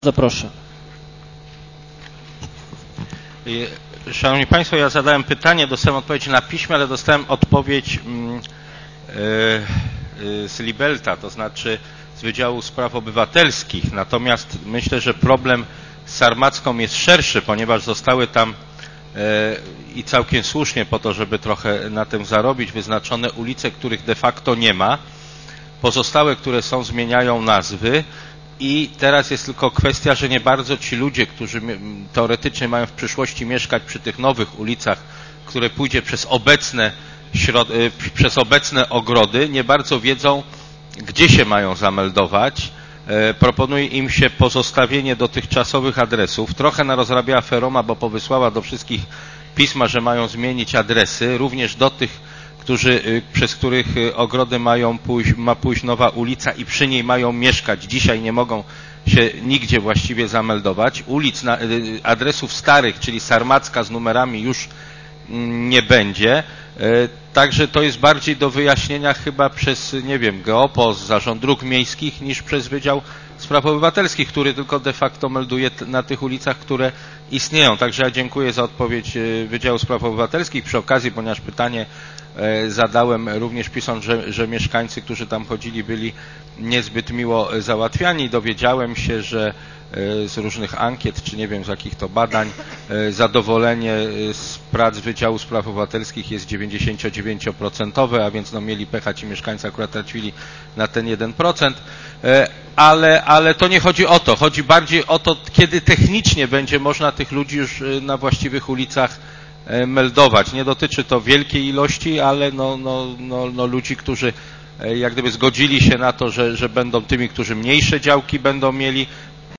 Zaproszę. Szanowni Państwo, ja zadałem pytanie, dostałem odpowiedź na piśmie, ale dostałem odpowiedź z Libelta, to znaczy z Wydziału Spraw Obywatelskich. Natomiast myślę, że problem z Sarmacką jest szerszy, ponieważ zostały tam i całkiem słusznie po to, żeby trochę na tym zarobić, wyznaczone ulice, których de facto nie ma. Pozostałe, które są, zmieniają nazwy. I teraz jest tylko kwestia, że nie bardzo ci ludzie, którzy teoretycznie mają w przyszłości mieszkać przy tych nowych ulicach, które pójdzie przez obecne ogrody, nie bardzo wiedzą, gdzie się mają zameldować. Proponuje im się pozostawienie dotychczasowych adresów. Trochę narozrabiała Feroma, bo powysłała do wszystkich pisma, że mają zmienić adresy, również do tych, przez których ogrody ma pójść nowa ulica i przy niej mają mieszkać. Dzisiaj nie mogą się nigdzie właściwie zameldować. Adresów starych, czyli Sarmacka z numerami już nie będzie. Także to jest bardziej do wyjaśnienia chyba przez, nie wiem, Geopos, Zarząd Dróg Miejskich niż przez Wydział Spraw Obywatelskich, który tylko de facto melduje na tych ulicach, które istnieją. Także ja dziękuję za odpowiedź Wydziału Spraw Obywatelskich. Przy okazji, ponieważ pytanie zadałem również pisząc, że mieszkańcy, którzy tam chodzili, byli niezbyt miło załatwiani. Dowiedziałem się, że z różnych ankiet, czy nie wiem z jakich to badań, zadowolenie z prac Wydziału Spraw Obywatelskich jest 99%, a więc no mieli pecha ci mieszkańcy, akurat tracili na ten 1%. Ale to nie chodzi o to. Chodzi bardziej o to, kiedy technicznie będzie można tych ludzi już na właściwych ulicach meldować. Nie dotyczy to wielkiej ilości, ale ludzi, którzy jak gdyby zgodzili się na to, że będą tymi, którzy mniejsze działki będą mieli